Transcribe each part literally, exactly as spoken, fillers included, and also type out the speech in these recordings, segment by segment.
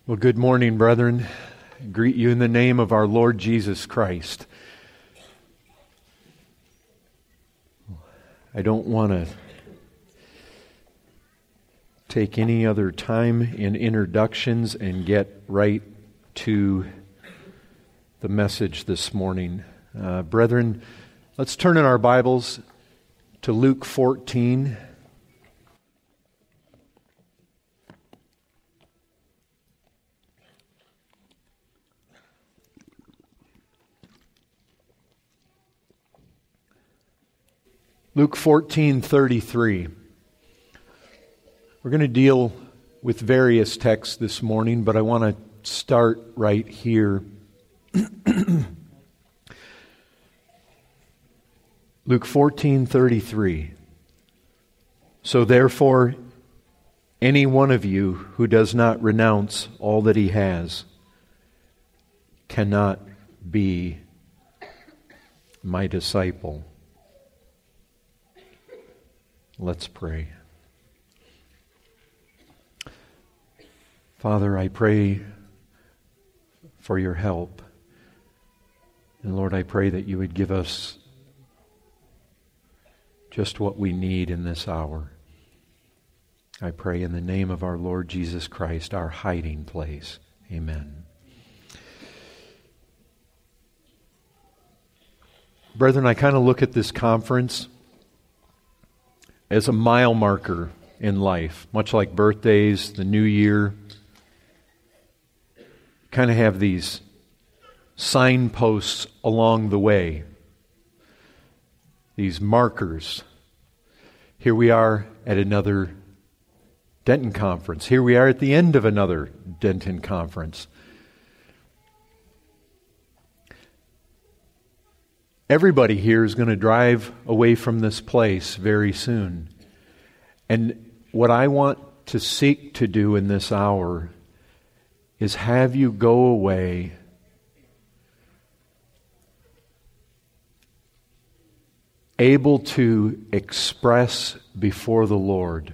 Well, good morning, brethren. I greet you in the name of our Lord Jesus Christ. I don't want to take any other time in introductions and get right to the message this morning. Uh, brethren, let's turn in our Bibles to Luke fourteen. Luke fourteen thirty-three. We're going to deal with various texts this morning, but I want to start right here. Luke fourteen thirty-three. So therefore, any one of you who does not renounce all that he has cannot be my disciple. Let's pray. Father, I pray for your help. And Lord, I pray that you would give us just what we need in this hour. I pray in the name of our Lord Jesus Christ, our hiding place. Amen. Brethren, I kind of look at this conference as a mile marker in life, much like birthdays, the new year. Kind of have these signposts along the way, these markers. Here we are at another Denton conference. Here we are at the end of another Denton conference. Everybody here is going to drive away from this place very soon. And what I want to seek to do in this hour is have you go away able to express before the Lord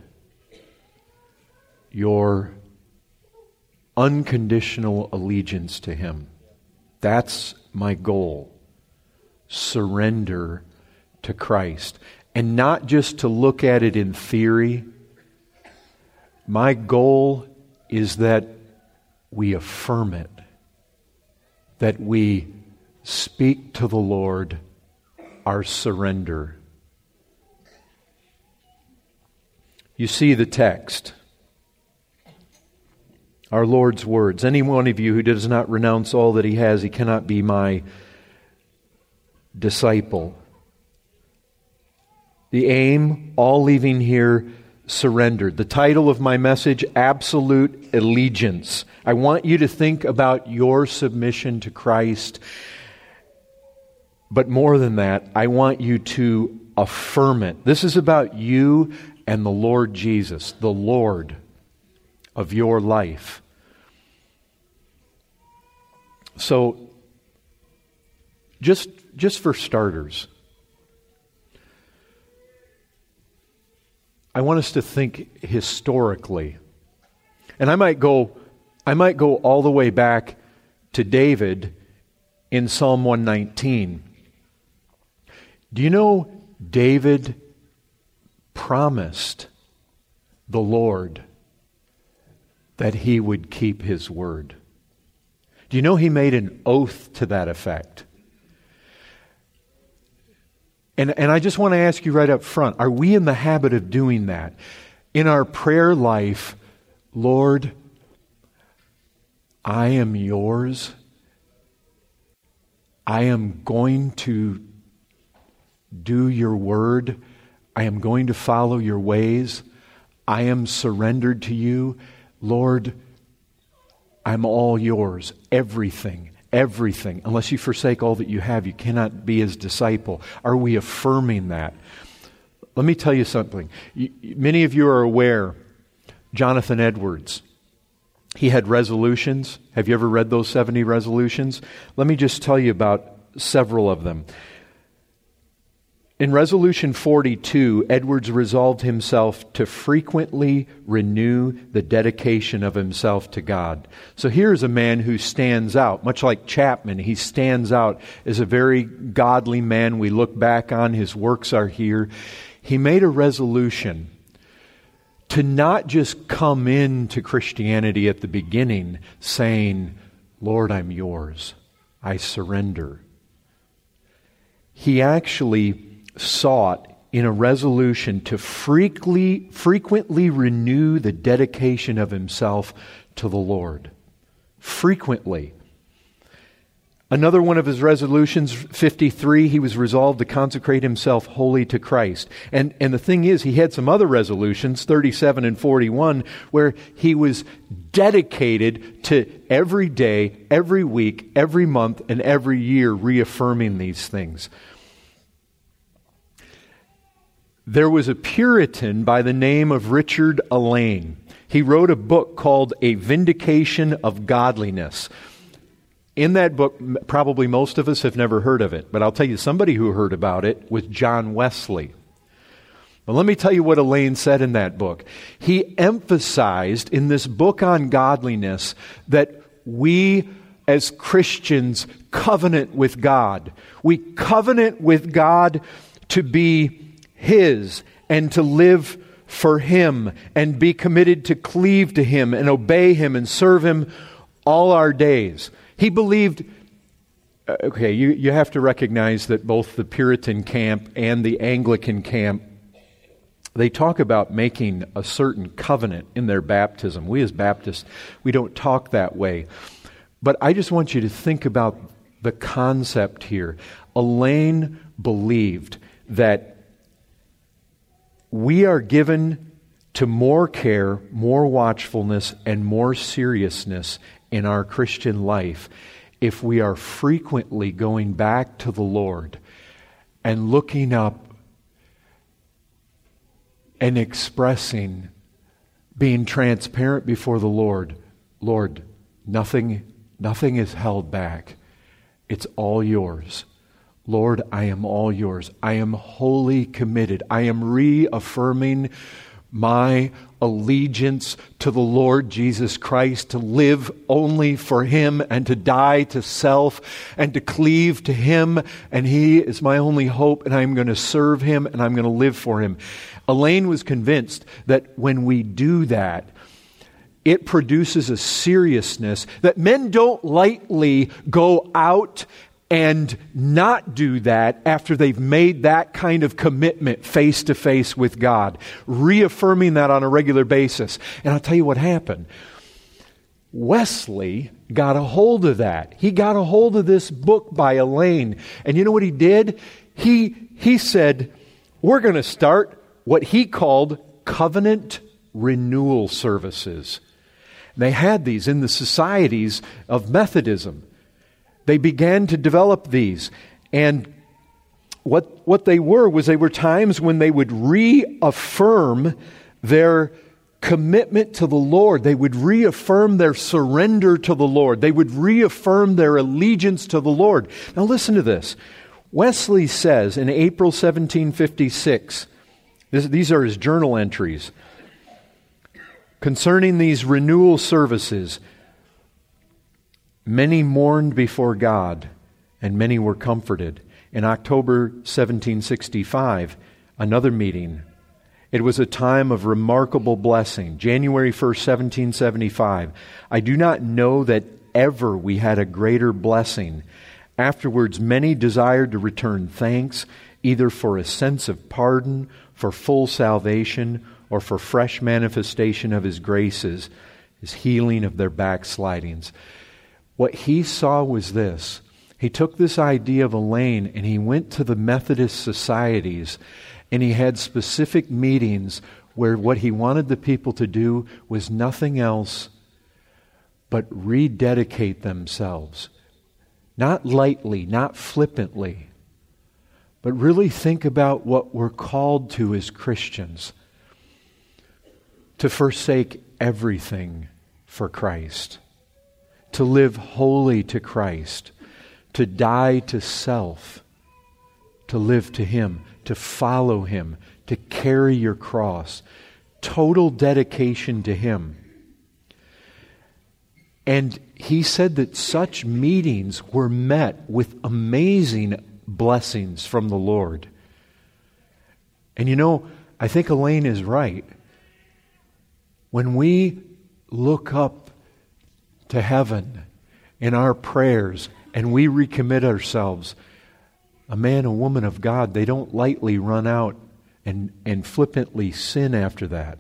your unconditional allegiance to Him. That's my goal. Surrender to Christ. And not just to look at it in theory. My goal is that we affirm it. That we speak to the Lord our surrender. You see the text. Our Lord's words. Any one of you who does not renounce all that he has, he cannot be my disciple. The aim, all leaving here surrendered. The title of my message, Absolute Allegiance. I want you to think about your submission to Christ. But more than that, I want you to affirm it. This is about you and the Lord Jesus, the Lord of your life. So, just Just for starters, I want us to think historically. And I might go I might go all the way back to David in Psalm one nineteen. Do you know David promised the Lord that he would keep his word? Do you know he made an oath to that effect? And, and I just want to ask you right up front, are we in the habit of doing that? In our prayer life, Lord, I am yours. I am going to do your word. I am going to follow your ways. I am surrendered to you. Lord, I'm all yours, everything. Everything. Unless you forsake all that you have, you cannot be his disciple. Are we affirming that? Let me tell you something. You, many of you are aware, Jonathan Edwards, he had resolutions. Have you ever read those seventy resolutions? Let me just tell you about several of them. In Resolution forty-two, Edwards resolved himself to frequently renew the dedication of himself to God. So here's a man who stands out, much like Chapman. He stands out as a very godly man. We look back on, his works are here. He made a resolution to not just come into Christianity at the beginning saying, Lord, I'm yours. I surrender. He actually sought in a resolution to frequently, frequently renew the dedication of himself to the Lord. Frequently. Another one of his resolutions, fifty-three, he was resolved to consecrate himself wholly to Christ. And, and the thing is, he had some other resolutions, thirty-seven and forty-one, where he was dedicated to every day, every week, every month, and every year reaffirming these things. There was a Puritan by the name of Richard Alleyne. He wrote a book called A Vindication of Godliness. In that book, probably most of us have never heard of it, but I'll tell you somebody who heard about it was John Wesley. Well, let me tell you what Alleyne said in that book. He emphasized in this book on godliness that we as Christians covenant with God. We covenant with God to be His and to live for Him and be committed to cleave to Him and obey Him and serve Him all our days. He believed, okay, you, you have to recognize that both the Puritan camp and the Anglican camp, they talk about making a certain covenant in their baptism. We as Baptists, we don't talk that way. But I just want you to think about the concept here. Alleyne believed that we are given to more care, more watchfulness, and more seriousness in our Christian life if we are frequently going back to the Lord and looking up and expressing, being transparent before the Lord. Lord, nothing, nothing is held back. It's all yours. Lord, I am all yours. I am wholly committed. I am reaffirming my allegiance to the Lord Jesus Christ, to live only for Him and to die to self and to cleave to Him. And He is my only hope, and I'm going to serve Him and I'm going to live for Him. Alleyne was convinced that when we do that, it produces a seriousness that men don't lightly go out and not do that after they've made that kind of commitment face to face with God, reaffirming that on a regular basis. And I'll tell you what happened. Wesley got a hold of that. He got a hold of this book by Alleyne. And you know what he did? He, he said, we're going to start what he called covenant renewal services. They had these in the societies of Methodism. They began to develop these. And what, what they were was they were times when they would reaffirm their commitment to the Lord. They would reaffirm their surrender to the Lord. They would reaffirm their allegiance to the Lord. Now listen to this. Wesley says in April seventeen fifty-six, this, these are his journal entries, concerning these renewal services, many mourned before God, and many were comforted. In October seventeen sixty-five, another meeting. It was a time of remarkable blessing. January first, seventeen seventy-five. I do not know that ever we had a greater blessing. Afterwards, many desired to return thanks, either for a sense of pardon, for full salvation, or for fresh manifestation of His graces, His healing of their backslidings. What he saw was this. He took this idea of Alleyne and he went to the Methodist societies and he had specific meetings where what he wanted the people to do was nothing else but rededicate themselves. Not lightly, not flippantly, but really think about what we're called to as Christians. To forsake everything for Christ. To live wholly to Christ, to die to self, to live to Him, to follow Him, to carry your cross. Total dedication to Him. And he said that such meetings were met with amazing blessings from the Lord. And you know, I think Elaine is right. When we look up to heaven in our prayers and we recommit ourselves, a man, a woman of God, they don't lightly run out and, and flippantly sin after that.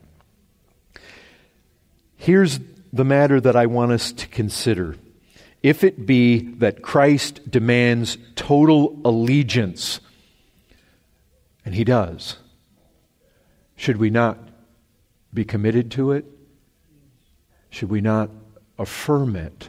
Here's the matter that I want us to consider. If it be that Christ demands total allegiance, and He does, should we not be committed to it? Should we not affirm it?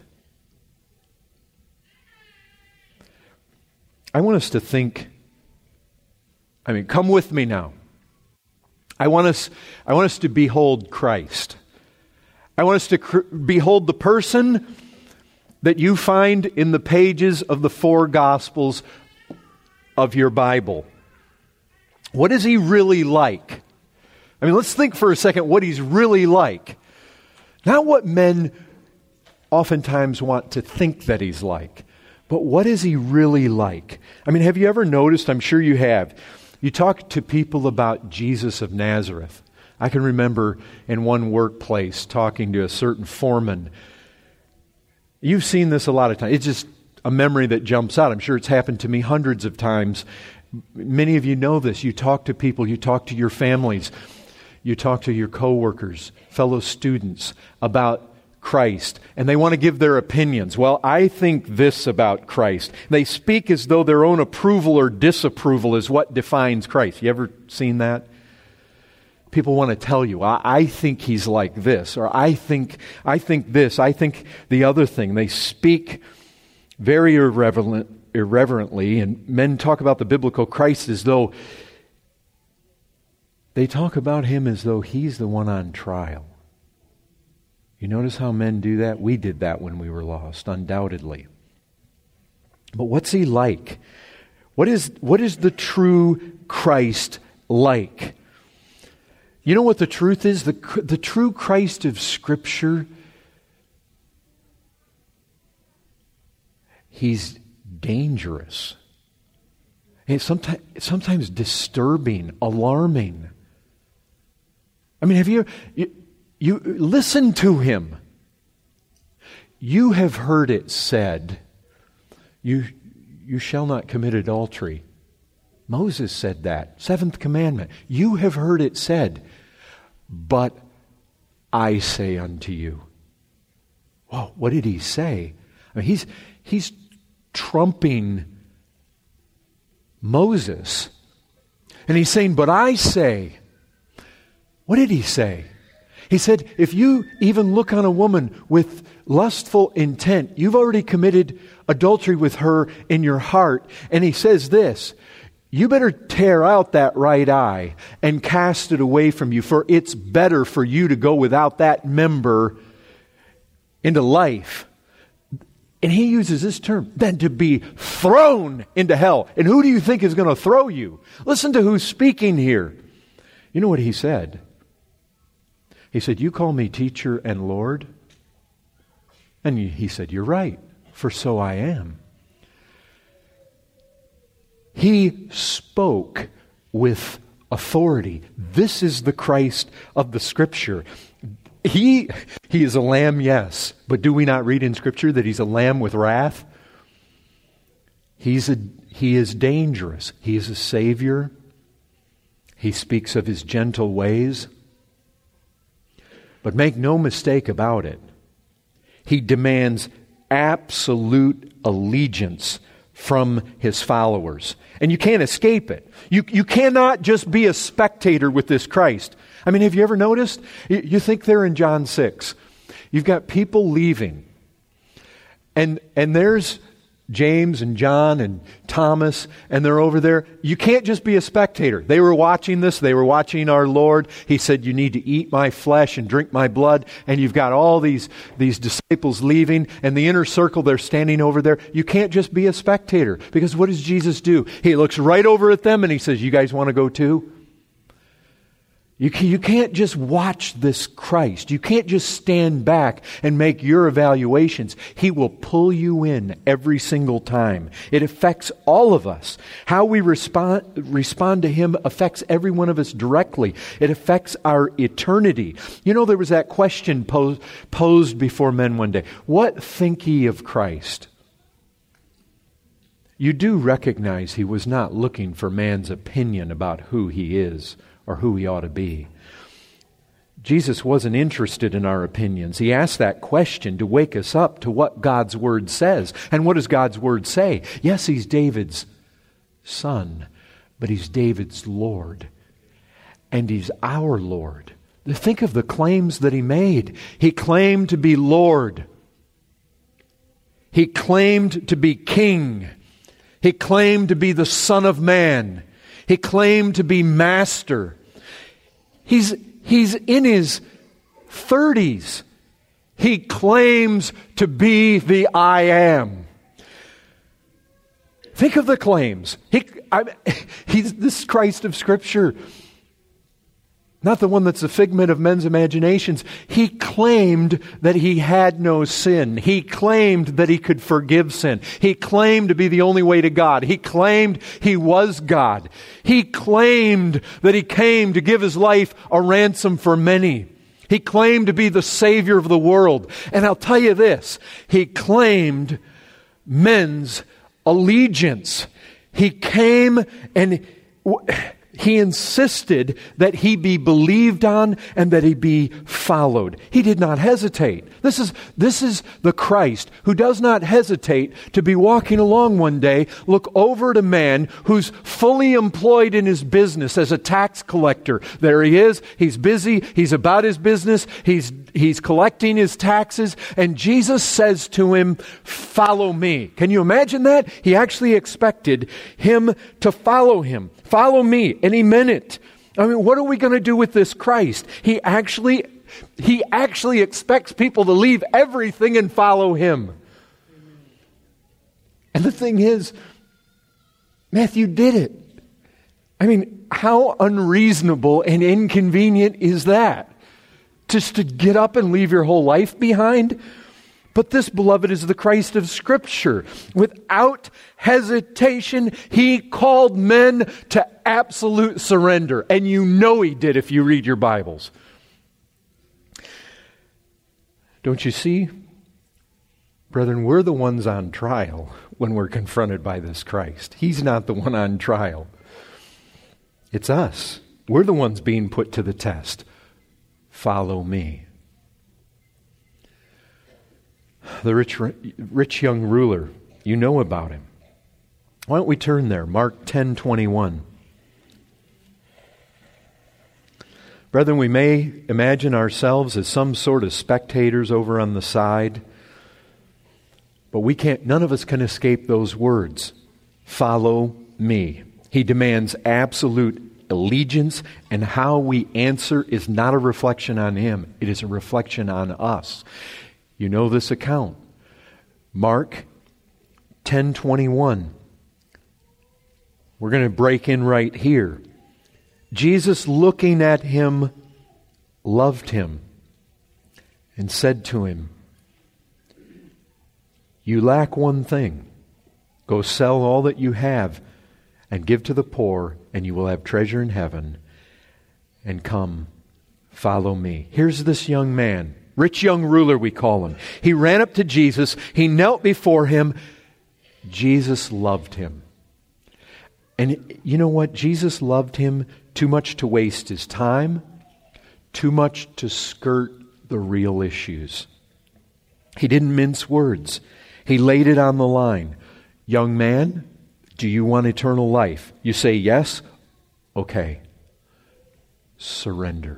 I want us to think, I mean, come with me now. I want us, I want us to behold Christ. I want us to cr- behold the person that you find in the pages of the four Gospels of your Bible. What is He really like? I mean, let's think for a second what He's really like. Not what men oftentimes want to think that He's like, but what is He really like? I mean, have you ever noticed, I'm sure you have, you talk to people about Jesus of Nazareth. I can remember in one workplace talking to a certain foreman. You've seen this a lot of times. It's just a memory that jumps out. I'm sure it's happened to me hundreds of times. Many of you know this. You talk to people, you talk to your families, you talk to your coworkers, fellow students about Christ, and they want to give their opinions. Well, I think this about Christ. They speak as though their own approval or disapproval is what defines Christ. You ever seen that? People want to tell you, I, I think He's like this, or I think I think this, I think the other thing. They speak very irreverent, irreverently, and men talk about the biblical Christ as though they talk about Him as though He's the one on trial. You notice how men do that? We did that when we were lost, undoubtedly. But what's He like? What is, what is the true Christ like? You know what the truth is? The, the true Christ of Scripture, He's dangerous. And sometimes, sometimes disturbing, alarming. I mean, have you, you, you listen to Him. You have heard it said, you, you shall not commit adultery. Moses said that. Seventh commandment. You have heard it said, but I say unto you. Whoa, what did He say? I mean, he's, he's trumping Moses. And He's saying, but I say. What did He say? He said, if you even look on a woman with lustful intent, you've already committed adultery with her in your heart. And He says this, you better tear out that right eye and cast it away from you, for it's better for you to go without that member into life. And He uses this term, than to be thrown into hell. And who do you think is going to throw you? Listen to who's speaking here. You know what He said? He said, you call me teacher and Lord? And He said, you're right, for so I am. He spoke with authority. This is the Christ of the Scripture. He, he is a lamb, yes. But do we not read in Scripture that He's a lamb with wrath? He's a, he is dangerous. He is a Savior. He speaks of His gentle ways. But make no mistake about it. He demands absolute allegiance from His followers. And you can't escape it. You, you cannot just be a spectator with this Christ. I mean, have you ever noticed? You, you think there in John six, you've got people leaving. And, and there's James and John and Thomas, and they're over there. You can't just be a spectator. They were watching this. They were watching our Lord. He said, you need to eat my flesh and drink my blood. And you've got all these, these disciples leaving, and the inner circle, they're standing over there. You can't just be a spectator, because what does Jesus do? He looks right over at them and he says, you guys want to go too? You can, you can't just watch this Christ. You can't just stand back and make your evaluations. He will pull you in every single time. It affects all of us. How we respond, respond to Him affects every one of us directly. It affects our eternity. You know, there was that question posed, posed before men one day. What think ye of Christ? You do recognize He was not looking for man's opinion about who He is or who He ought to be. Jesus wasn't interested in our opinions. He asked that question to wake us up to what God's Word says. And what does God's Word say? Yes, He's David's son, but He's David's Lord. And He's our Lord. Think of the claims that He made. He claimed to be Lord. He claimed to be King. He claimed to be the Son of Man. He claimed to be Master. He's, he's in his thirties. He claims to be the I Am. Think of the claims. He, I, he's this Christ of Scripture. Not the one that's a figment of men's imaginations. He claimed that He had no sin. He claimed that He could forgive sin. He claimed to be the only way to God. He claimed He was God. He claimed that He came to give His life a ransom for many. He claimed to be the Savior of the world. And I'll tell you this, He claimed men's allegiance. He came and He insisted that He be believed on and that He be followed. He did not hesitate. This is, this is the Christ who does not hesitate to be walking along one day, look over at a man who's fully employed in his business as a tax collector. There he is. He's busy. He's about his business. He's, he's collecting his taxes. And Jesus says to him, follow me. Can you imagine that? He actually expected him to follow him. Follow me. And he meant it. I mean, what are we going to do with this Christ? He actually, he actually expects people to leave everything and follow Him. And the thing is, Matthew did it. I mean, how unreasonable and inconvenient is that? Just to get up and leave your whole life behind? But this, beloved, is the Christ of Scripture. Without hesitation, He called men to absolute surrender. And you know He did if you read your Bibles. Don't you see? Brethren, we're the ones on trial when we're confronted by this Christ. He's not the one on trial. It's us. We're the ones being put to the test. Follow me. The rich, rich young ruler, you know about him. Why don't we turn there? Mark ten twenty-one. Brethren, we may imagine ourselves as some sort of spectators over on the side, but we can't. None of us can escape those words. Follow me. He demands absolute allegiance, and how we answer is not a reflection on Him. It is a reflection on us. You know this account. Mark ten twenty-one. We're going to break in right here. Jesus, looking at him, loved him and said to him, you lack one thing. Go sell all that you have and give to the poor, and you will have treasure in heaven. And come, follow me. Here's this young man. Rich young ruler, we call him. He ran up to Jesus. He knelt before Him. Jesus loved him. And you know what? Jesus loved him too much to waste his time, too much to skirt the real issues. He didn't mince words. He laid it on the line. Young man, do you want eternal life? You say yes? Okay. Surrender.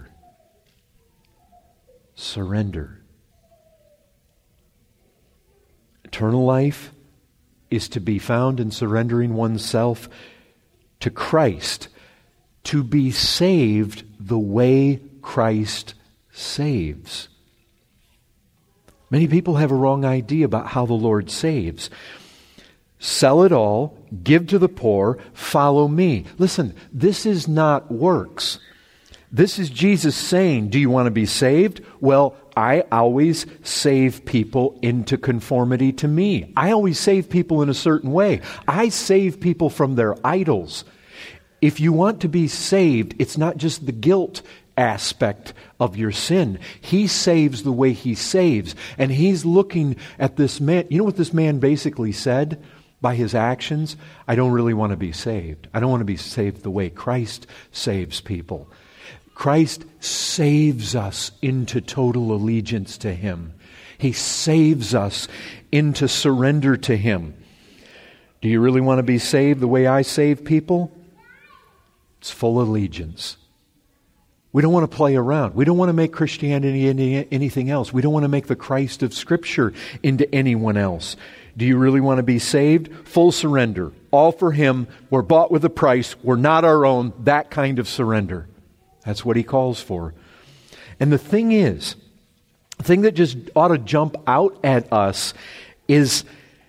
Surrender. Eternal life, is to be found in surrendering oneself to Christ, to be saved the way Christ saves. Many people have a wrong idea about how the Lord saves. Sell it all, give to the poor, follow me. Listen, this is not works. This is Jesus saying, do you want to be saved? Well, I always save people into conformity to me. I always save people in a certain way. I save people from their idols. If you want to be saved, it's not just the guilt aspect of your sin. He saves the way He saves. And He's looking at this man. You know what this man basically said by his actions? I don't really want to be saved. I don't want to be saved the way Christ saves people. Christ saves us into total allegiance to Him. He saves us into surrender to Him. Do you really want to be saved the way I save people? It's full allegiance. We don't want to play around. We don't want to make Christianity into anything else. We don't want to make the Christ of Scripture into anyone else. Do you really want to be saved? Full surrender. All for Him. We're bought with a price. We're not our own. That kind of surrender. That's what He calls for. And the thing is, the thing that just ought to jump out at us is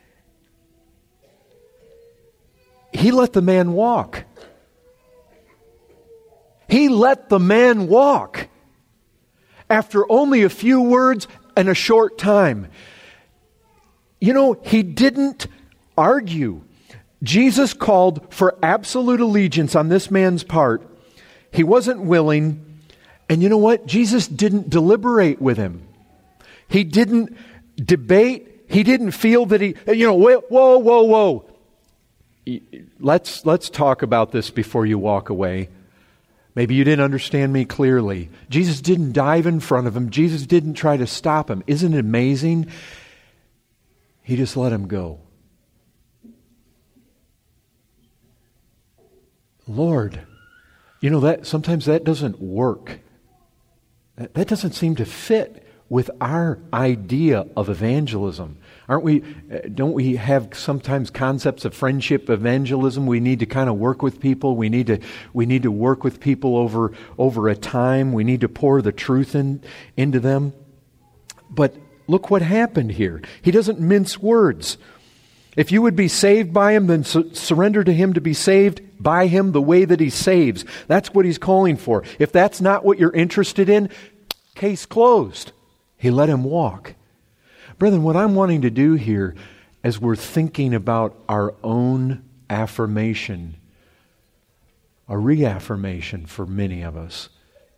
He let the man walk. He let the man walk after only a few words and a short time. You know, He didn't argue. Jesus called for absolute allegiance on this man's part. He wasn't willing. And you know what? Jesus didn't deliberate with him. He didn't debate. He didn't feel that he, you know, whoa, whoa, whoa. Let's, let's talk about this before you walk away. Maybe you didn't understand me clearly. Jesus didn't dive in front of him. Jesus didn't try to stop him. Isn't it amazing? He just let him go. Lord, you know, that sometimes that doesn't work. That, that doesn't seem to fit with our idea of evangelism. Aren't we, don't we have sometimes concepts of friendship evangelism? We need to kind of work with people. We need to, we need to work with people over, over a time. We need to pour the truth in, into them. But look what happened here. He doesn't mince words. If you would be saved by Him, then su- surrender to Him to be saved by Him the way that He saves. That's what He's calling for. If that's not what you're interested in, case closed. He let him walk. Brethren, what I'm wanting to do here as we're thinking about our own affirmation, a reaffirmation for many of us,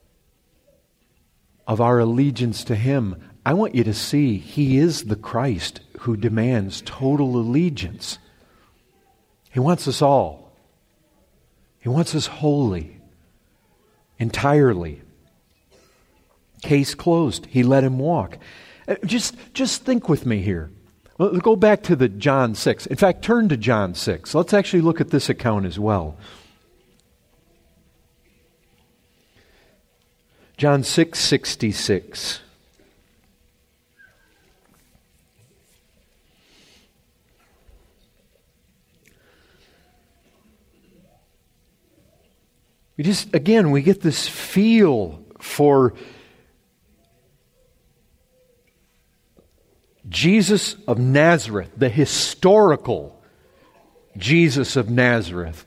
of our allegiance to Him, I want you to see He is the Christ who demands total allegiance. He wants us all. He wants us wholly, entirely. Case closed. He let him walk. Just, just think with me here. Well, go back to the John six. In fact, turn to John six. Let's actually look at this account as well. John six sixty-six. We just, again, we get this feel for Jesus of Nazareth, the historical Jesus of Nazareth.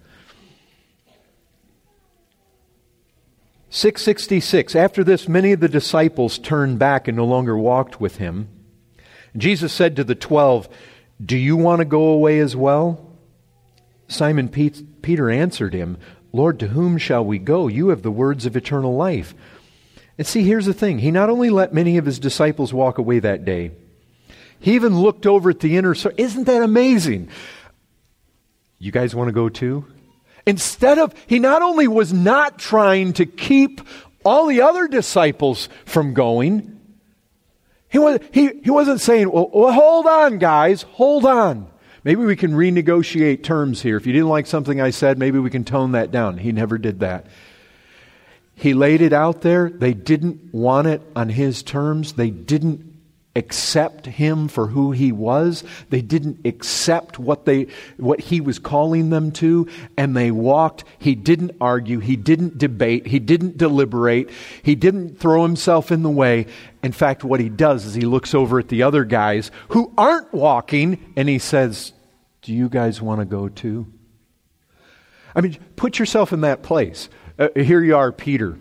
six sixty-six. After this, many of the disciples turned back and no longer walked with Him. Jesus said to the twelve, "Do you want to go away as well?" Simon Peter answered Him, "Lord, to whom shall we go? You have the words of eternal life." And see, here's the thing. He not only let many of His disciples walk away that day, He even looked over at the inner circle. Isn't that amazing? You guys want to go too? Instead of, He not only was not trying to keep all the other disciples from going, He, was, he, he wasn't saying, well, well, hold on, guys, hold on. Maybe we can renegotiate terms here. If you didn't like something I said, maybe we can tone that down. He never did that. He laid it out there. They didn't want it on His terms. They didn't accept him for who he was. They didn't accept what they what he was calling them to, and they walked. He didn't argue, he didn't debate, he didn't deliberate, he didn't throw himself in the way. In fact, what he does is he looks over at the other guys who aren't walking, and he says, "Do you guys want to go too?" I mean, put yourself in that place. Uh, here you are, Peter.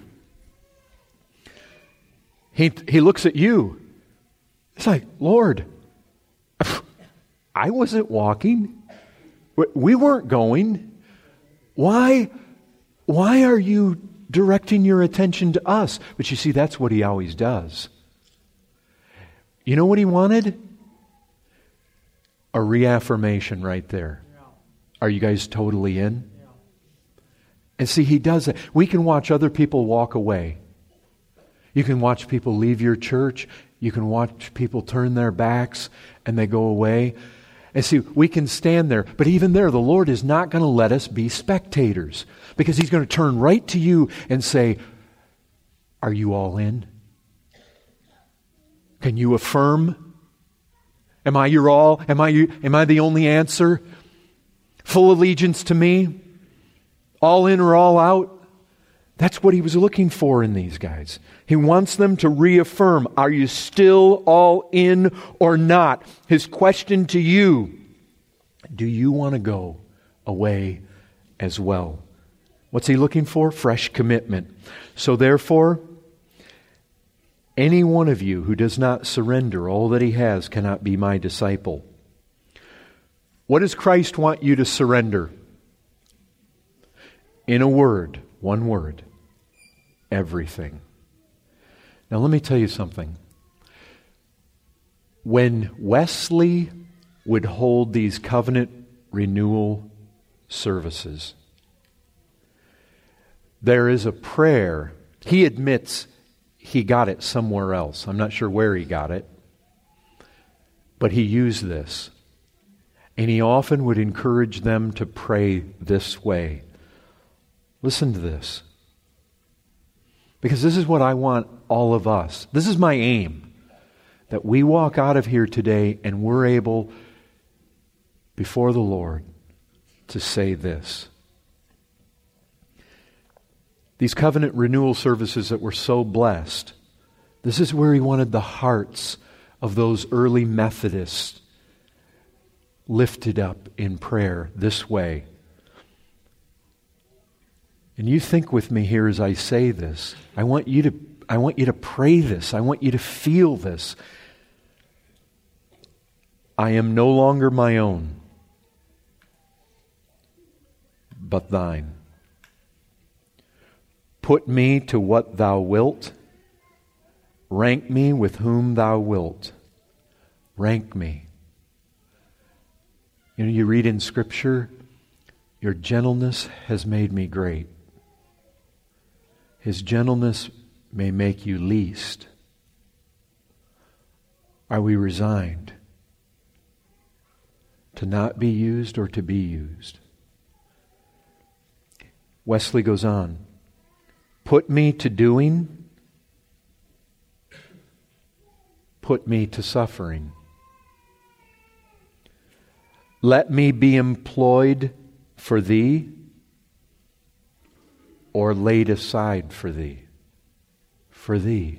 He he looks at you. It's like, "Lord, I wasn't walking. We weren't going. Why, why are you directing your attention to us?" But you see, that's what he always does. You know what he wanted? A reaffirmation right there. Are you guys totally in? And see, he does that. We can watch other people walk away. You can watch people leave your church. You can watch people turn their backs and they go away. And see, we can stand there. But even there, the Lord is not going to let us be spectators. Because He's going to turn right to you and say, "Are you all in? Can you affirm? Am I your all? Am I, you, am I the only answer? Full allegiance to me? All in or all out?" That's what He was looking for in these guys. He wants them to reaffirm, are you still all in or not? His question to you, do you want to go away as well? What's He looking for? Fresh commitment. So therefore, any one of you who does not surrender all that he has cannot be my disciple. What does Christ want you to surrender? In a word, one word, everything. Now let me tell you something. When Wesley would hold these covenant renewal services, there is a prayer. He admits he got it somewhere else. I'm not sure where he got it, but he used this. And he often would encourage them to pray this way. Listen to this. Because this is what I want all of us. This is my aim. That we walk out of here today and we're able, before the Lord, to say this. These covenant renewal services that were so blessed, this is where He wanted the hearts of those early Methodists lifted up in prayer this way. And you think with me here as I say this. I want you to I want you to pray this. I want you to feel this. I am no longer my own, but thine. Put me to what thou wilt. Rank me with whom thou wilt. Rank me. You know, you read in Scripture, your gentleness has made me great. His gentleness may make you least. Are we resigned to not be used or to be used? Wesley goes on. Put me to doing. Put me to suffering. Let me be employed for Thee or laid aside for Thee. For Thee.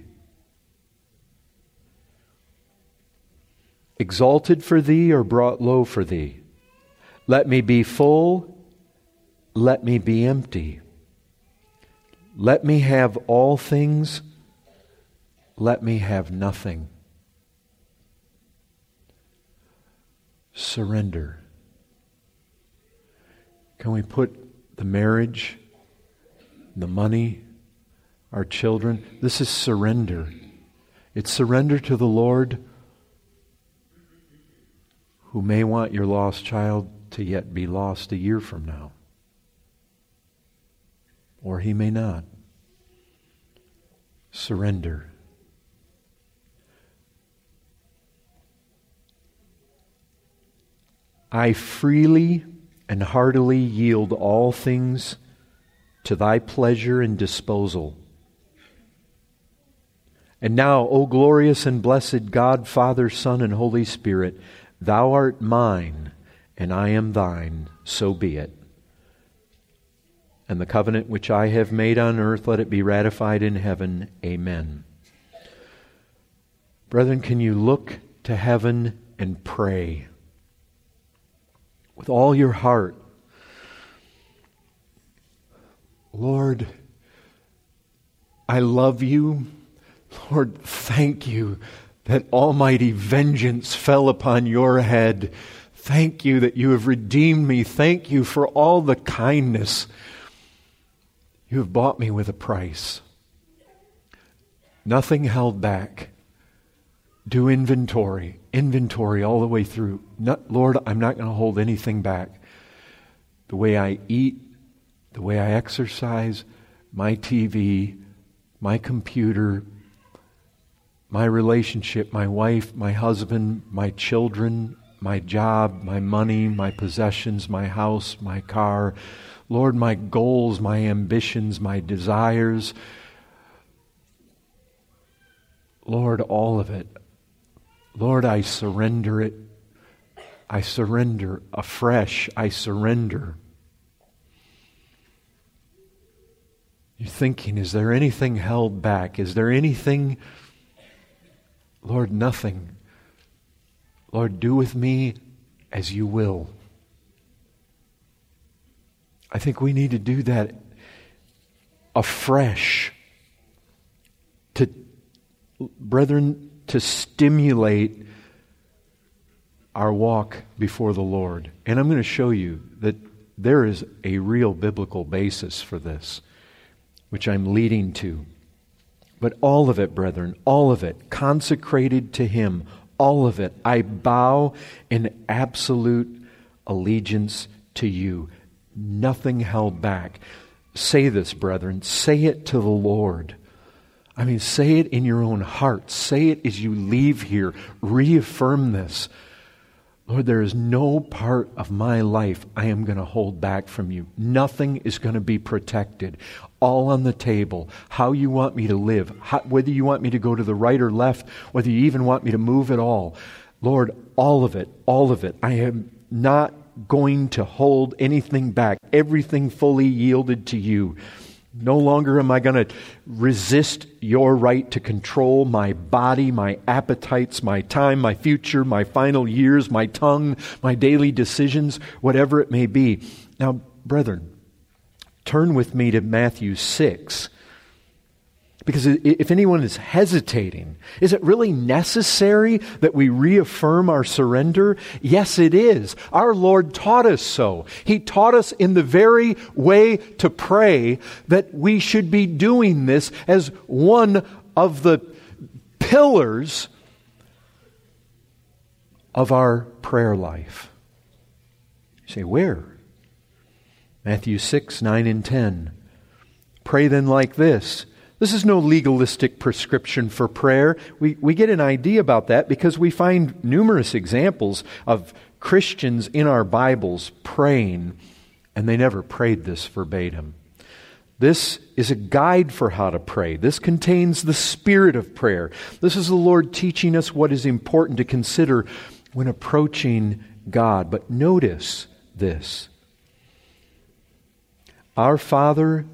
Exalted for Thee or brought low for Thee. Let me be full. Let me be empty. Let me have all things. Let me have nothing. Surrender. Can we put the marriage, the money, our children? This is surrender. It's surrender to the Lord, who may want your lost child to yet be lost a year from now. Or He may not. Surrender. I freely and heartily yield all things to Thy pleasure and disposal. And now, O glorious and blessed God, Father, Son, and Holy Spirit, Thou art mine, and I am Thine, so be it. And the covenant which I have made on earth, let it be ratified in heaven. Amen. Brethren, can you look to heaven and pray with all your heart? Lord, I love you. Lord, thank you that almighty vengeance fell upon your head. Thank you that you have redeemed me. Thank you for all the kindness. You have bought me with a price. Nothing held back. Do inventory. Inventory all the way through. Not, Lord, I'm not going to hold anything back. The way I eat, the way I exercise, my T V, my computer, my relationship, my wife, my husband, my children, my job, my money, my possessions, my house, my car. Lord, my goals, my ambitions, my desires. Lord, all of it. Lord, I surrender it. I surrender afresh. I surrender. You're thinking, is there anything held back? Is there anything... Lord, nothing. Lord, do with me as you will. I think we need to do that afresh. To, brethren, to stimulate our walk before the Lord. And I'm going to show you that there is a real biblical basis for this, which I'm leading to. But all of it, brethren, all of it, consecrated to Him, all of it, I bow in absolute allegiance to you. Nothing held back. Say this, brethren. Say it to the Lord. I mean, say it in your own heart. Say it as you leave here. Reaffirm this. Lord, there is no part of my life I am going to hold back from you. Nothing is going to be protected. All on the table. How you want me to live. How, whether you want me to go to the right or left. Whether you even want me to move at all. Lord, all of it. All of it. I am not going to hold anything back. Everything fully yielded to you. No longer am I going to resist your right to control my body, my appetites, my time, my future, my final years, my tongue, my daily decisions, whatever it may be. Now, brethren, turn with me to Matthew six. Because if anyone is hesitating, is it really necessary that we reaffirm our surrender? Yes, it is. Our Lord taught us so. He taught us in the very way to pray that we should be doing this as one of the pillars of our prayer life. You say, where? Matthew six, nine, and ten. Pray then like this. This is no legalistic prescription for prayer. We, we get an idea about that because we find numerous examples of Christians in our Bibles praying, and they never prayed this verbatim. This is a guide for how to pray. This contains the spirit of prayer. This is the Lord teaching us what is important to consider when approaching God. But notice this. Our Father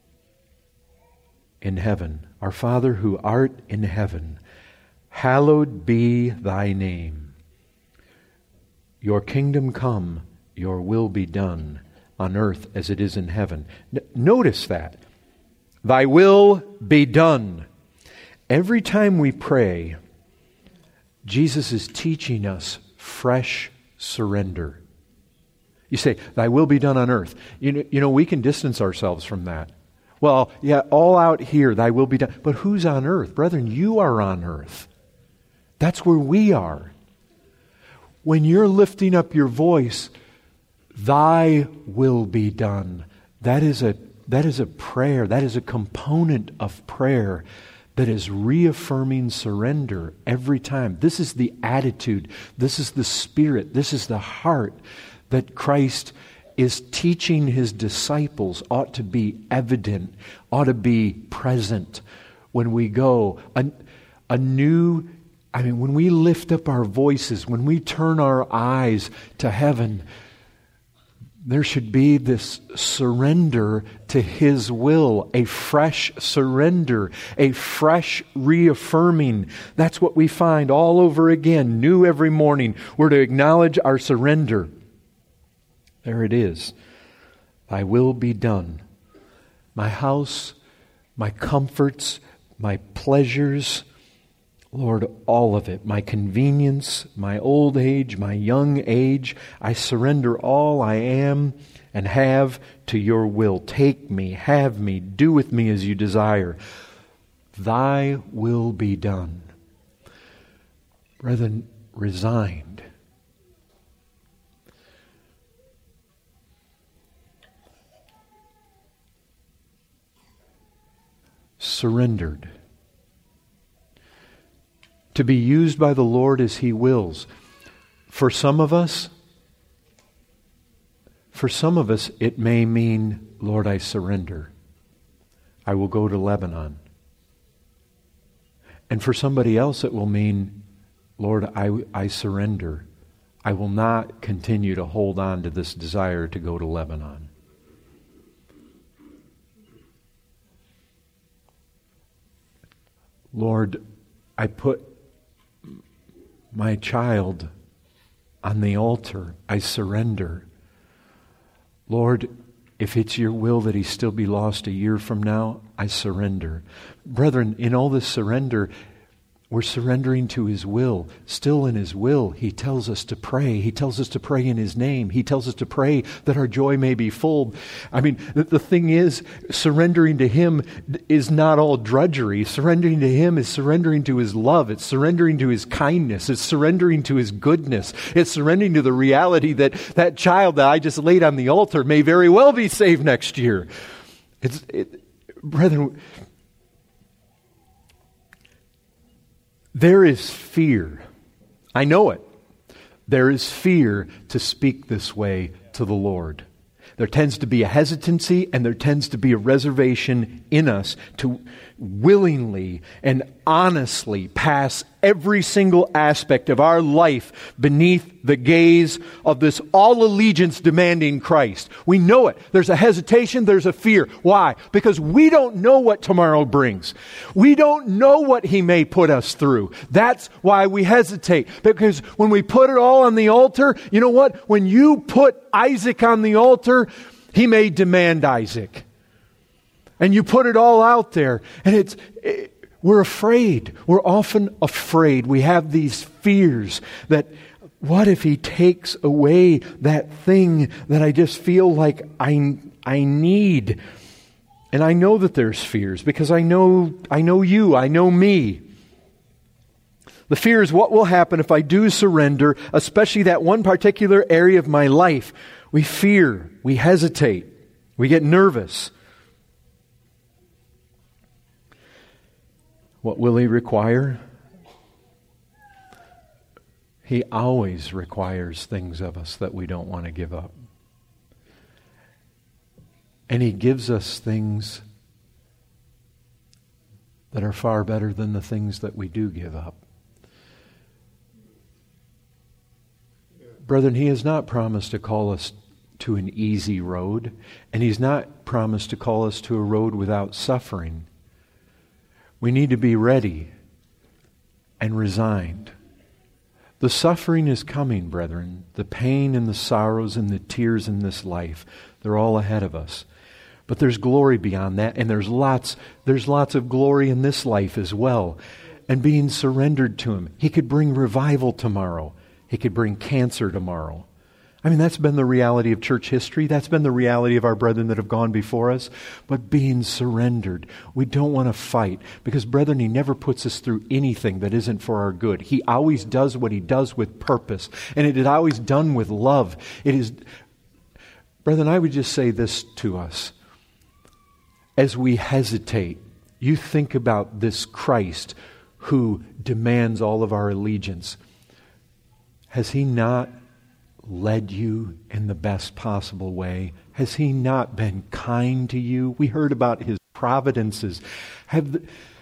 in heaven, our Father who art in heaven, hallowed be thy name. Your kingdom come, your will be done on earth as it is in heaven. N- notice that. Thy will be done. Every time we pray, Jesus is teaching us fresh surrender. You say, thy will be done on earth. You know, you know, we can distance ourselves from that. Well, yeah, all out here, thy will be done. But who's on earth? Brethren, you are on earth. That's where we are. When you're lifting up your voice, thy will be done. That is a, that is a prayer. That is a component of prayer that is reaffirming surrender every time. This is the attitude. This is the spirit. This is the heart that Christ is teaching His disciples ought to be evident, ought to be present when we go. And a new, I mean, when we lift up our voices, when we turn our eyes to heaven, there should be this surrender to His will, a fresh surrender, a fresh reaffirming. That's what we find all over again, new every morning. We're to acknowledge our surrender. There it is. Thy will be done. My house, my comforts, my pleasures, Lord, all of it, my convenience, my old age, my young age, I surrender all I am and have to your will. Take me, have me, do with me as you desire. Thy will be done. Brethren, resigned. Surrendered. To be used by the Lord as He wills. For some of us, for some of us, it may mean, Lord, I surrender. I will go to Lebanon. And for somebody else, it will mean, Lord, I, I surrender. I will not continue to hold on to this desire to go to Lebanon. Lord, I put my child on the altar. I surrender. Lord, if it's your will that he still be lost a year from now, I surrender. Brethren, in all this surrender, we're surrendering to His will. Still in His will, He tells us to pray. He tells us to pray in His name. He tells us to pray that our joy may be full. I mean, the, the thing is, surrendering to Him is not all drudgery. Surrendering to Him is surrendering to His love. It's surrendering to His kindness. It's surrendering to His goodness. It's surrendering to the reality that that child that I just laid on the altar may very well be saved next year. It's, it, brethren, there is fear. I know it. There is fear to speak this way to the Lord. There tends to be a hesitancy and there tends to be a reservation in us to willingly and honestly pass every single aspect of our life beneath the gaze of this all allegiance demanding Christ. We know it. There's a hesitation, there's a fear. Why? Because we don't know what tomorrow brings. We don't know what He may put us through. That's why we hesitate. Because when we put it all on the altar, you know what? When you put Isaac on the altar, He may demand Isaac. And you put it all out there, and it's it, we're afraid. We're often afraid. We have these fears that what if He takes away that thing that I just feel like I I need? And I know that there's fears because I know I know you, I know me. The fear is what will happen if I do surrender, especially that one particular area of my life. We fear, we hesitate, we get nervous. What will He require? He always requires things of us that we don't want to give up. And He gives us things that are far better than the things that we do give up. Brethren, He has not promised to call us to an easy road, and He's not promised to call us to a road without suffering. We need to be ready and resigned. The suffering is coming, brethren. The pain and the sorrows and the tears in this life, they're all ahead of us. But there's glory beyond that, and there's lots, there's lots of glory in this life as well. And being surrendered to Him. He could bring revival tomorrow. He could bring cancer tomorrow. I mean, that's been the reality of church history. That's been the reality of our brethren that have gone before us. But being surrendered. We don't want to fight. Because, brethren, He never puts us through anything that isn't for our good. He always does what He does with purpose. And it is always done with love. It is, brethren, I would just say this to us. As we hesitate, you think about this Christ who demands all of our allegiance. Has He not led you in the best possible way? Has He not been kind to you? We heard about His providences. Have the,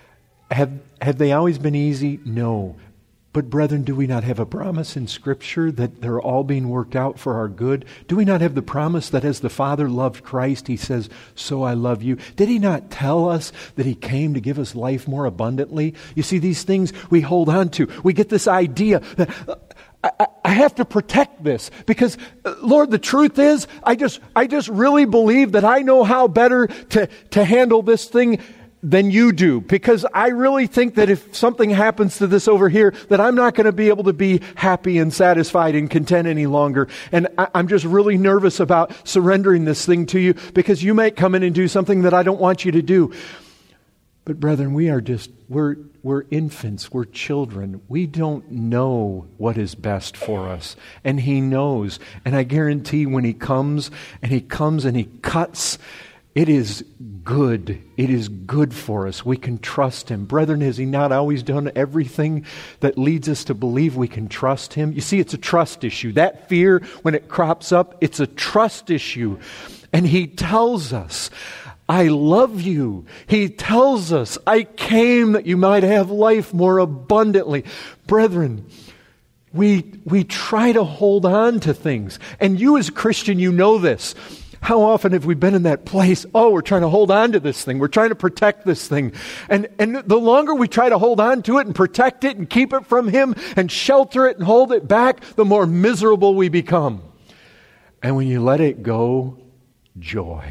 Have, have they always been easy? No. But brethren, do we not have a promise in Scripture that they're all being worked out for our good? Do we not have the promise that as the Father loved Christ, He says, so I love you? Did He not tell us that He came to give us life more abundantly? You see, these things we hold on to. We get this idea that uh, I, I have to protect this because, uh, Lord, the truth is, I just, I just really believe that I know how better to, to handle this thing than you do, because I really think that if something happens to this over here, that I'm not going to be able to be happy and satisfied and content any longer. And I, I'm just really nervous about surrendering this thing to you because you might come in and do something that I don't want you to do. But brethren, we are just, we're, we're infants, we're children. We don't know what is best for us. And He knows. And I guarantee when He comes, and He comes and He cuts, it is good. It is good for us. We can trust Him. Brethren, has He not always done everything that leads us to believe we can trust Him? You see, it's a trust issue. That fear, when it crops up, it's a trust issue. And He tells us, I love you. He tells us, I came that you might have life more abundantly. Brethren, we, we try to hold on to things. And you as a Christian, you know this. How often have we been in that place? Oh, we're trying to hold on to this thing. We're trying to protect this thing. And, and the longer we try to hold on to it and protect it and keep it from Him and shelter it and hold it back, the more miserable we become. And when you let it go, joy.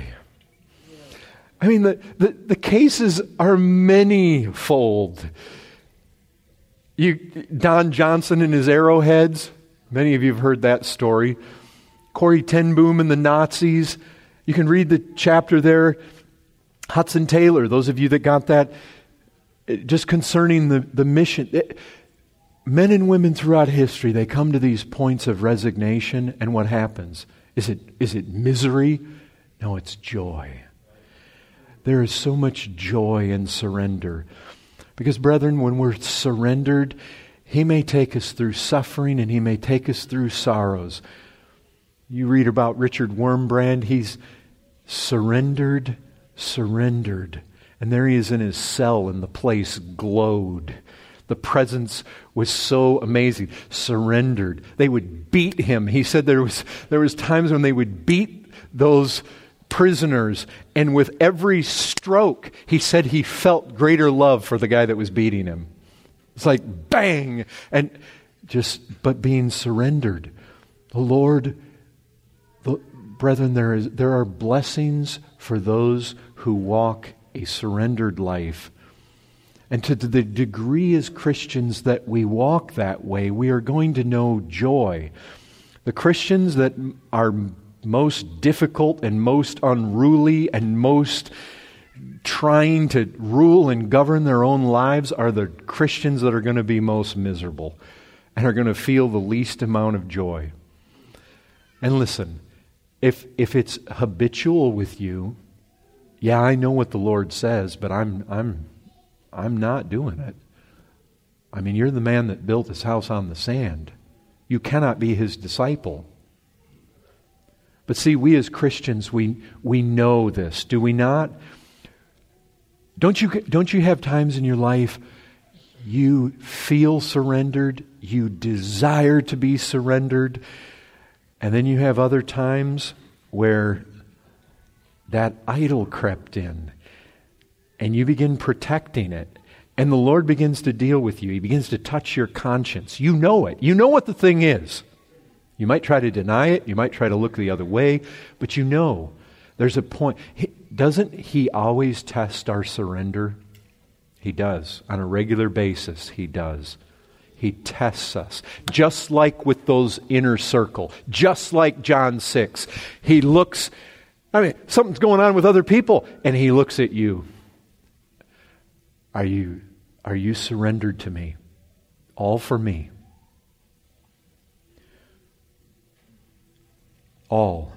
I mean, the, the, the cases are many-fold. You, Don Johnson and his arrowheads, many of you have heard that story. Corrie ten Boom and the Nazis. You can read the chapter there. Hudson Taylor, those of you that got that, just concerning the, the mission. It, men and women throughout history, they come to these points of resignation, and what happens? Is it is it misery? No, it's joy. There is so much joy in surrender. Because, brethren, when we're surrendered, He may take us through suffering and He may take us through sorrows. You read about Richard Wurmbrand. He's surrendered, surrendered. And there he is in his cell, and the place glowed. The presence was so amazing. Surrendered. They would beat him. He said there was there was times when they would beat those prisoners, and with every stroke, he said he felt greater love for the guy that was beating him. It's like bang! And just, but being surrendered. The Lord... Brethren, there is there are blessings for those who walk a surrendered life. And to the degree as Christians that we walk that way, we are going to know joy. The Christians that are most difficult and most unruly and most trying to rule and govern their own lives are the Christians that are going to be most miserable and are going to feel the least amount of joy. And listen, If if it's habitual with you, yeah, I know what the Lord says, but I'm I'm I'm not doing it. I mean, you're the man that built his house on the sand. You cannot be His disciple. But see, we as Christians, we we know this, do we not? Don't you don't you have times in your life you feel surrendered, you desire to be surrendered? And then you have other times where that idol crept in and you begin protecting it. And the Lord begins to deal with you. He begins to touch your conscience. You know it. You know what the thing is. You might try to deny it. You might try to look the other way. But you know there's a point. Doesn't He always test our surrender? He does. On a regular basis, He does. He tests us. Just like with those inner circle. Just like John six. He looks, I mean, something's going on with other people, and He looks at you. Are you, are you surrendered to me? All for me. All.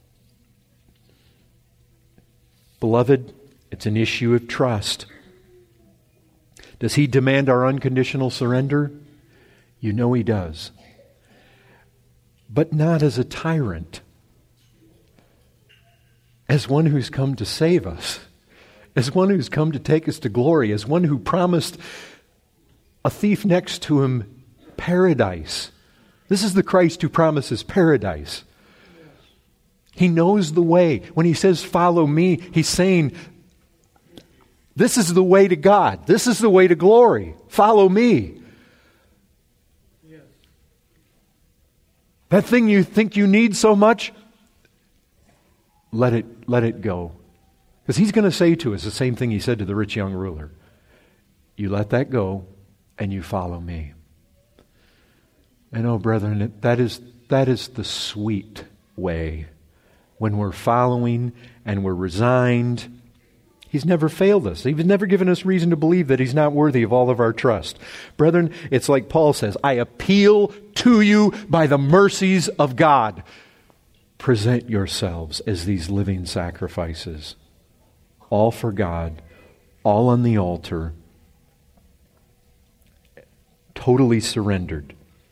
Beloved, it's an issue of trust. Does He demand our unconditional surrender? You know He does. But not as a tyrant. As one who's come to save us. as one who's come to take us to glory, as one who promised a thief next to him paradise. This is the Christ who promises paradise. He knows the way. When he says, follow me, he's saying, this is the way to God. This is the way to glory. Follow me. Yes. That thing you think you need so much, let it, let it go. Because he's going to say to us the same thing he said to the rich young ruler. You let that go and you follow me. And oh, brethren, that is, that is the sweet way. When we're following and we're resigned, He's never failed us. He's never given us reason to believe that He's not worthy of all of our trust. Brethren, it's like Paul says, I appeal to you by the mercies of God. Present yourselves as these living sacrifices. All for God, all on the altar, totally surrendered.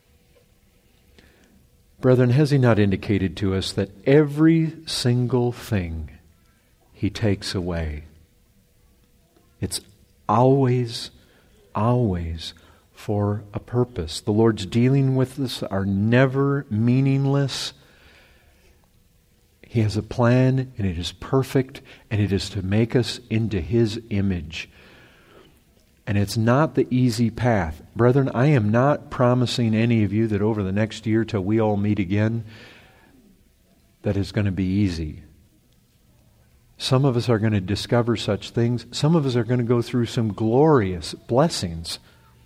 Brethren, has He not indicated to us that every single thing He takes away, it's always, always for a purpose. The Lord's dealing with us are never meaningless. He has a plan, and it is perfect, and it is to make us into His image. And it's not the easy path. Brethren, I am not promising any of you that over the next year till we all meet again, that it's going to be easy. Some of us are going to discover such things. Some of us are going to go through some glorious blessings.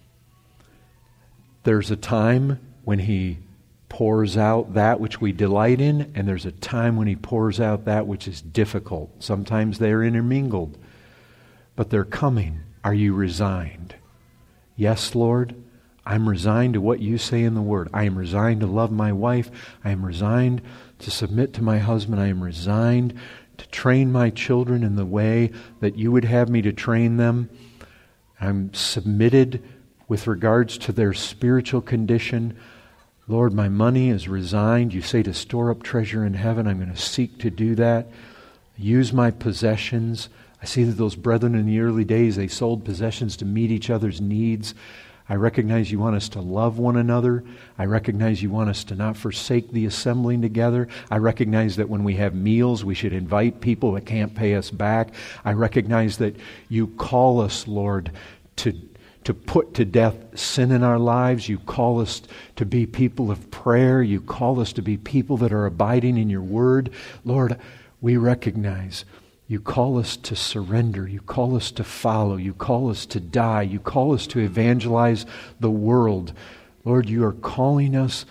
There's a time when He pours out that which we delight in, and there's a time when He pours out that which is difficult. Sometimes they're intermingled, but they're coming. Are you resigned? Yes, Lord, I'm resigned to what You say in the Word. I am resigned to love my wife. I am resigned to submit to my husband. I am resigned to train my children in the way that You would have me to train them. I'm submitted with regards to their spiritual condition. Lord, my money is resigned. You say to store up treasure in heaven. I'm going to seek to do that. Use my possessions. I see that those brethren in the early days, they sold possessions to meet each other's needs. I recognize You want us to love one another. I recognize You want us to not forsake the assembling together. I recognize that when we have meals, we should invite people that can't pay us back. I recognize that You call us, Lord, to to put to death sin in our lives. You call us to be people of prayer. You call us to be people that are abiding in Your Word. Lord, we recognize You call us to surrender. You call us to follow. You call us to die. You call us to evangelize the world. Lord, You are calling us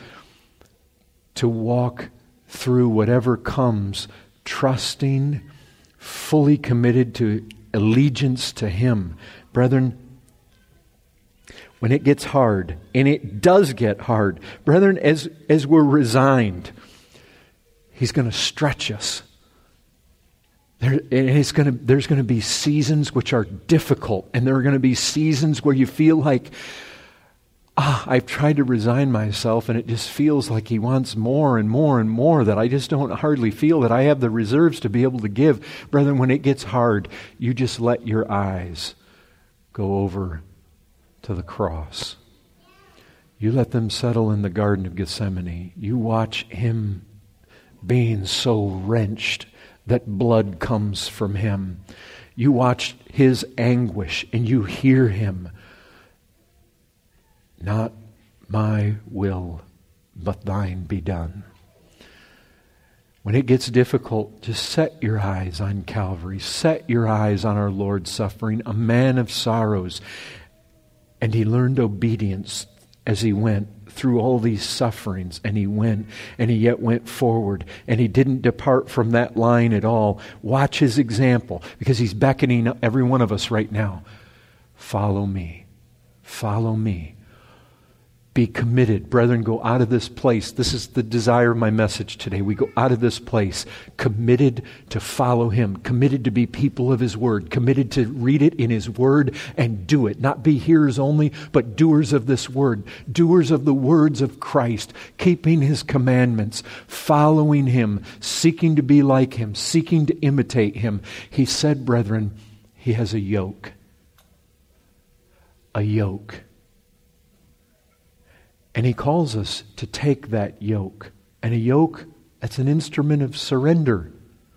to walk through whatever comes, trusting, fully committed to allegiance to Him. Brethren, when it gets hard, and it does get hard, brethren, as, as we're resigned, He's going to stretch us. There, it's going to, there's going to be seasons which are difficult, and there are going to be seasons where you feel like, ah, I've tried to resign myself, and it just feels like He wants more and more and more, that I just don't hardly feel that I have the reserves to be able to give. Brethren, when it gets hard, you just let your eyes go over to the cross. You let them settle in the Garden of Gethsemane. You watch Him being so wrenched that blood comes from Him. You watch His anguish and you hear Him. Not my will, but Thine be done. When it gets difficult, just set your eyes on Calvary. Set your eyes on our Lord's suffering, a man of sorrows. And He learned obedience as He went through all these sufferings, and He went, and He yet went forward, and He didn't depart from that line at all. Watch His example, because He's beckoning every one of us right now. Follow me. Follow me. Be committed. Brethren, go out of this place. This is the desire of my message today. We go out of this place committed to follow Him, committed to be people of His Word, committed to read it in His Word and do it. Not be hearers only, but doers of this Word, doers of the words of Christ, keeping His commandments, following Him, seeking to be like Him, seeking to imitate Him. He said, brethren, He has a yoke. A yoke. And He calls us to take that yoke. And a yoke, that's an instrument of surrender.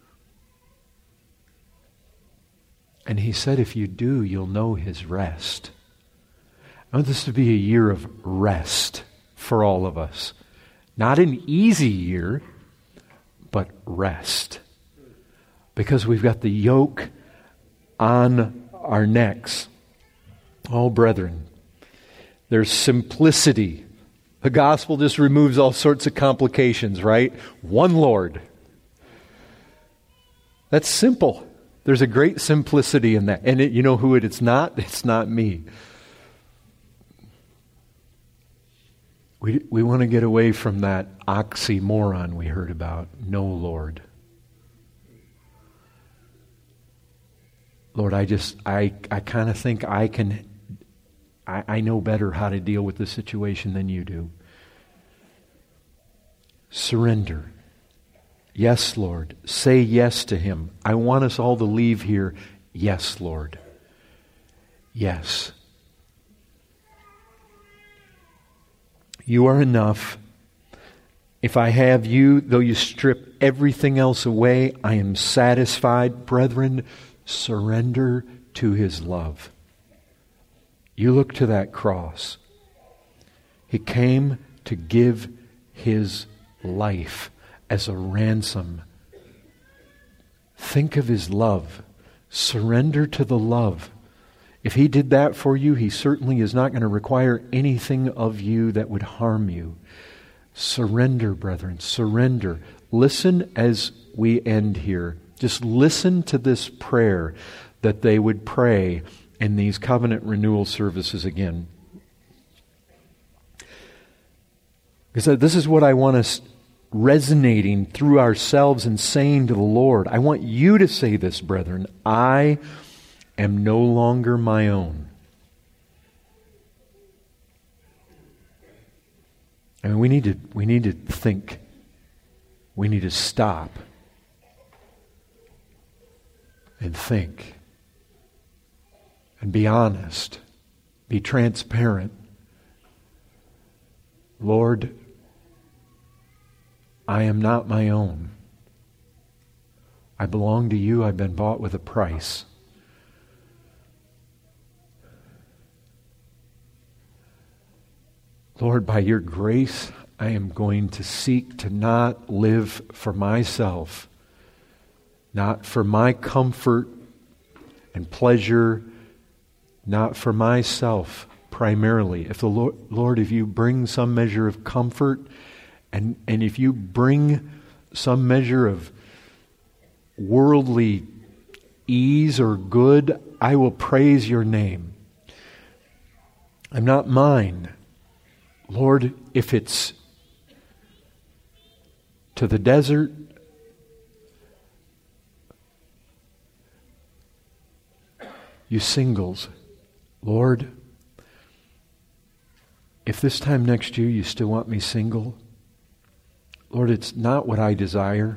And He said, if you do, you'll know His rest. I want this to be a year of rest for all of us. Not an easy year, but rest. Because we've got the yoke on our necks. Oh, brethren, there's simplicity. The gospel just removes all sorts of complications, right? One Lord. That's simple. There's a great simplicity in that. And it, you know who it, it's not? It's not me. We, we want to get away from that oxymoron we heard about. No Lord. Lord, I just, I, I kind of think I can, I, I know better how to deal with the situation than you do. Surrender. Yes, Lord. Say yes to Him. I want us all to leave here. Yes, Lord. Yes. You are enough. If I have you, though you strip everything else away, I am satisfied. Brethren, surrender to His love. You look to that cross. He came to give His life as a ransom. Think of His love. Surrender to the love. If He did that for you, He certainly is not going to require anything of you that would harm you. Surrender, brethren, surrender. Listen as we end here. Just listen to this prayer that they would pray in these covenant renewal services again. Because this is what I want us resonating through ourselves and saying to the Lord. I want you to say this, brethren. I am no longer my own. I mean, we need to, we need to think. We need to stop and think and be honest, be transparent. Lord, I am not my own. I belong to you. I've been bought with a price. Lord, by your grace, I am going to seek to not live for myself, not for my comfort and pleasure, not for myself primarily. If the Lord, Lord, if you bring some measure of comfort, and, and if you bring some measure of worldly ease or good, I will praise your name. I'm not mine. Lord, if it's to the desert, you singles, Lord, if this time next year you still want me single, Lord, it's not what I desire,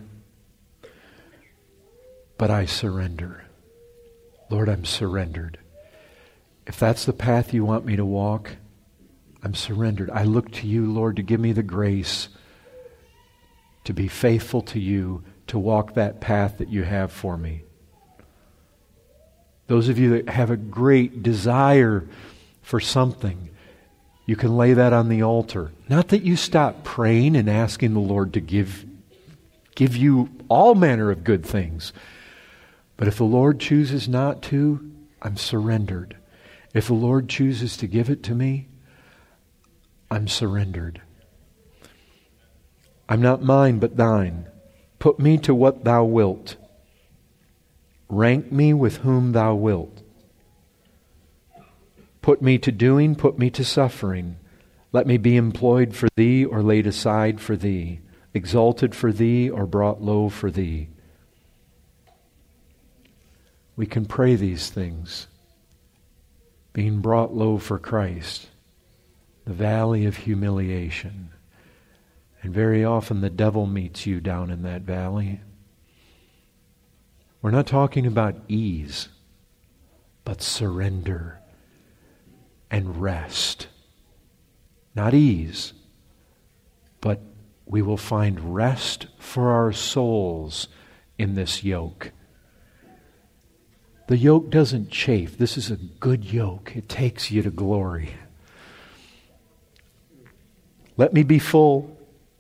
but I surrender. Lord, I'm surrendered. If that's the path you want me to walk, I'm surrendered. I look to you, Lord, to give me the grace to be faithful to you, to walk that path that you have for me. Those of you that have a great desire for something, you can lay that on the altar. Not that you stop praying and asking the Lord to give, give you all manner of good things. But if the Lord chooses not to, I'm surrendered. If the Lord chooses to give it to me, I'm surrendered. I'm not mine, but thine. Put me to what thou wilt. Rank me with whom thou wilt. Put me to doing, put me to suffering. Let me be employed for thee or laid aside for thee, exalted for thee or brought low for thee. We can pray these things, being brought low for Christ, the valley of humiliation. And very often the devil meets you down in that valley. We're not talking about ease. but surrender and rest. Not ease, but we will find rest for our souls in this yoke. The yoke doesn't chafe. This is a good yoke. It takes you to glory. Let me be full.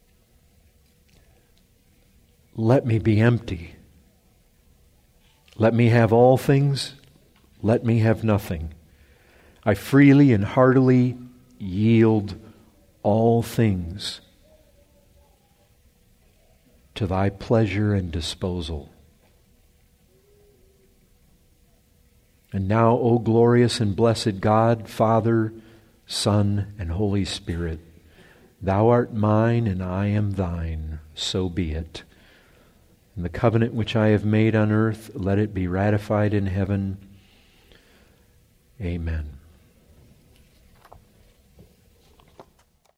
Let me be empty. Let me have all things. Let me have nothing. I freely and heartily yield all things to thy pleasure and disposal. And now, O glorious and blessed God, Father, Son, and Holy Spirit, thou art mine and I am thine, so be it. And the covenant which I have made on earth, let it be ratified in heaven. Amen.